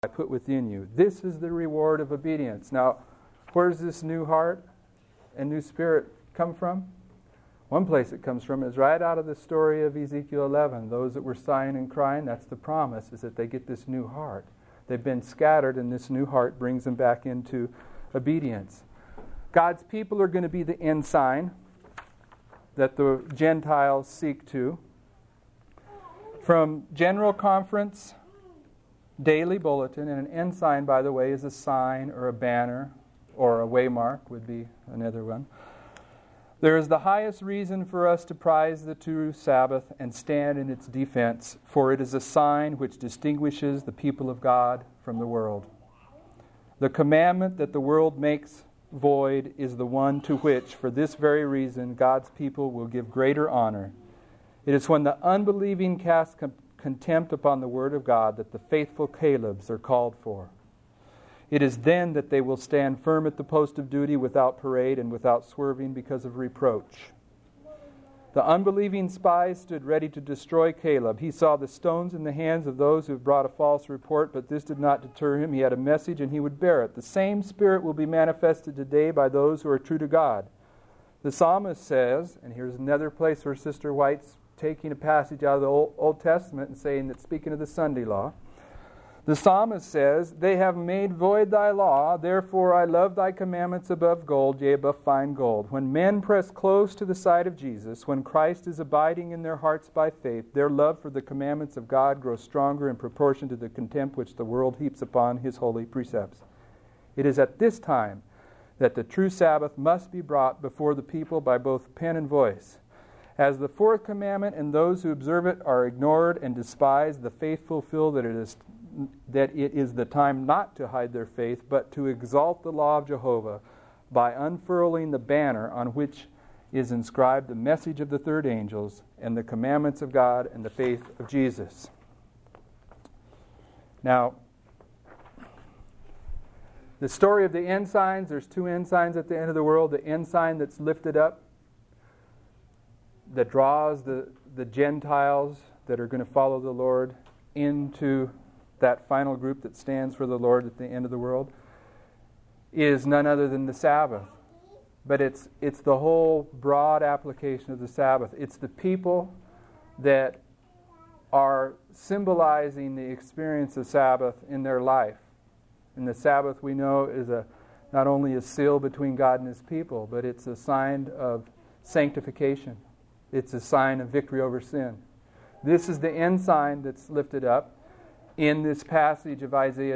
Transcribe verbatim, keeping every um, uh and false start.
I put within you. This is the reward of obedience. Now, where does this new heart and new spirit come from? One place it comes from is right out of the story of Ezekiel eleven. Those that were sighing and crying, that's the promise, is that they get this new heart. They've been scattered, and this new heart brings them back into obedience. God's people are going to be the ensign that the Gentiles seek to. From General Conference, daily bulletin, and an ensign, by the way, is a sign or a banner, or a waymark would be another one. There is the highest reason for us to prize the true Sabbath and stand in its defense, for it is a sign which distinguishes the people of God from the world. The commandment that the world makes void is the one to which, for this very reason, God's people will give greater honor. It is when the unbelieving cast com- contempt upon the word of God that the faithful Calebs are called for. It is then that they will stand firm at the post of duty without parade and without swerving because of reproach. The unbelieving spies stood ready to destroy Caleb. He saw the stones in the hands of those who have brought a false report, but this did not deter him. He had a message and he would bear it. The same spirit will be manifested today by those who are true to God. The psalmist says, and here's another place where Sister White's taking a passage out of the Old, Old Testament and saying that, speaking of the Sunday law, the psalmist says, "They have made void thy law, therefore I love thy commandments above gold, yea, above fine gold." When men press close to the side of Jesus, when Christ is abiding in their hearts by faith, their love for the commandments of God grows stronger in proportion to the contempt which the world heaps upon his holy precepts. It is at this time that the true Sabbath must be brought before the people by both pen and voice. As the fourth commandment and those who observe it are ignored and despised, the faithful feel that it is that it is the time not to hide their faith, but to exalt the law of Jehovah by unfurling the banner on which is inscribed the message of the third angels and the commandments of God and the faith of Jesus. Now, the story of the ensigns, there's two ensigns at the end of the world. The ensign that's lifted up, that draws the, the Gentiles that are going to follow the Lord into that final group that stands for the Lord at the end of the world, is none other than the Sabbath. But it's it's the whole broad application of the Sabbath. It's the people that are symbolizing the experience of Sabbath in their life. And the Sabbath, we know, is a not only a seal between God and His people, but it's a sign of sanctification. It's a sign of victory over sin. This is the ensign that's lifted up in this passage of Isaiah